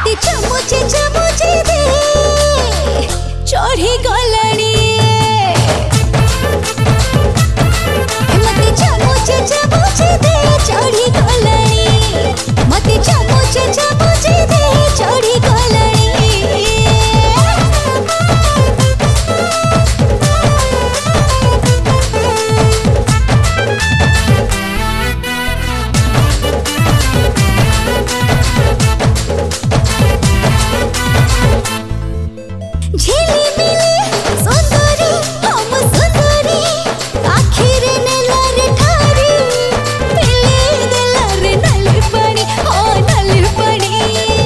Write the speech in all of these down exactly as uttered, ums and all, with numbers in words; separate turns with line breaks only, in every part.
मते चमुचे चमुचे दे चढ़ी गलनी मते चमुचे चमुचे दे चढ़ी गलनी मते चमुचे चमुचे दे चढ़ी गलनी झिली मिली सुंदरी हम सुंदरी आखिर नेलर ठारी पिले देलर नली पड़ी ओ नली पड़ी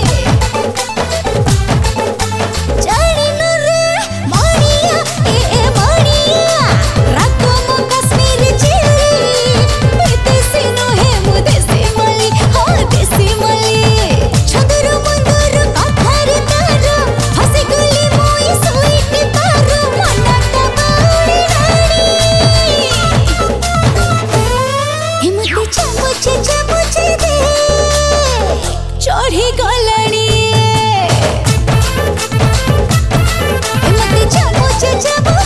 चढ़ी नुरे मणिया ए ए मणिया रातो मो कश्मीर चिली देसी नो है मु देसी मली हो देसी मली छदर मंदर कथार तार हसी गली मोई स्वीट तार मनटा बाड़ी रानी हिम्मत चमुचे चमुचे दे चढ़ी गलनी हिम्मत चमुचे चमुचे